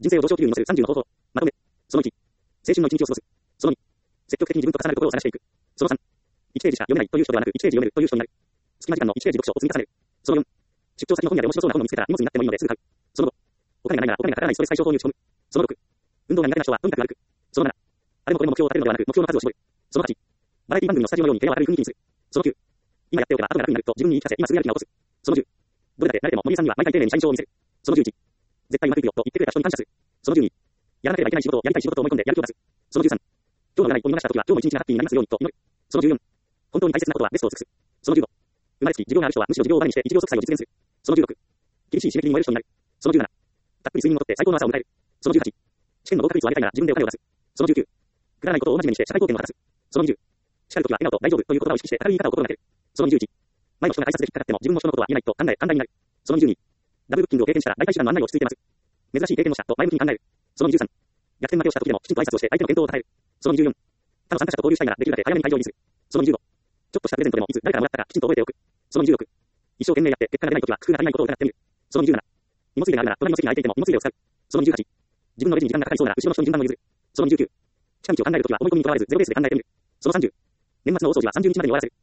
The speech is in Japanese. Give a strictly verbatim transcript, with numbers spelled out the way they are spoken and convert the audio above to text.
人生を上昇気流に乗せるさんじゅうの方法。まとめ。そのいち。青春の一日を過ごす。そのに。積極的に自分と重なるところを探していく。そのさん。いちページしか読めないという人ではなくいちページ読めるという人になる。隙間時間のいちページ読書を積み重ねる。そのよん。出張先の本屋で面白そうな本を見つけたら荷物になってもいいのですぐ買う。そのご。お金がないならお金がかからないストレス解消法に打ち込む。そのろく。運動が苦手な人はとにかく歩く。そのなな。あれもこれも目標を立てるのではなく目標の数を絞る。そのはち。バラエティ番組のスタジオのように部屋を明るい雰囲気にする。そのきゅう。今やっておけば後が楽になると自分に言い聞かせ今すぐやる気が起こす。そのじゅう。どれだけ慣れても森井さんには毎回丁寧に社員証を見せる。そのじゅういち。絶対うまくいくよと言ってくれた人に感謝する。そのじゅうに。やらなければいけない仕事をやりたい仕事と思い込んでやる気を出す。そのじゅうさん。今日の占いを見逃した時は今日も一日がハッピーになりますようにと祈る。そのじゅうよん。本当に大切なことはベストを尽くす。そのじゅうご。生まれつき持病がある人はむしろ持病をバネにして一秒即歳を実現する。そのじゅうろく。厳しい刺激に燃える人になる。そのじゅうなな。たっぷり睡眠をとって最高の朝を迎える。そのじゅうはち。試験の合格率を上げたいなら自分でお金を出す。そのじゅうきゅう。くだらないことを大真面目にして社会貢献を果たす。そのにじゅう。叱るときは笑顔と大丈夫という言葉を意識して明るい言い方を心がける。そのにじゅういち。前の人が挨拶で引っかかっても自分も人のことは言えないと考え、寛大になる。そのにじゅうに。ダブルブッキングを経験したら大体手段の案内を落ち着いてます。珍しい経験をしたと前向きに考える。そのにじゅうさん。逆転負けをした時でもきちんと挨拶をして相手の健闘を称える。そのにじゅうよん。他の参加者と交流したいならできるだけ早めに会場入りする。そのにじゅうご。ちょっとしたプレゼントでもいつ誰からもらったかきちんと覚えておく。そのにじゅうろく。一生懸命やって結果が出ないときは工夫が足りないことを疑ってみる。そのにじゅうなな。荷物入れがあるなら隣の席に空いていても荷物入れを使う。そのにじゅうはち。自分のレジに時間がかかりそうなら後ろの人に順番を譲る。そのにじゅうきゅう。近道を考えるときは思い込みにとらわれずゼロベースで考えてみる。そのさんじゅう。年末の大掃除はさんじゅうにちまでに終わらせる。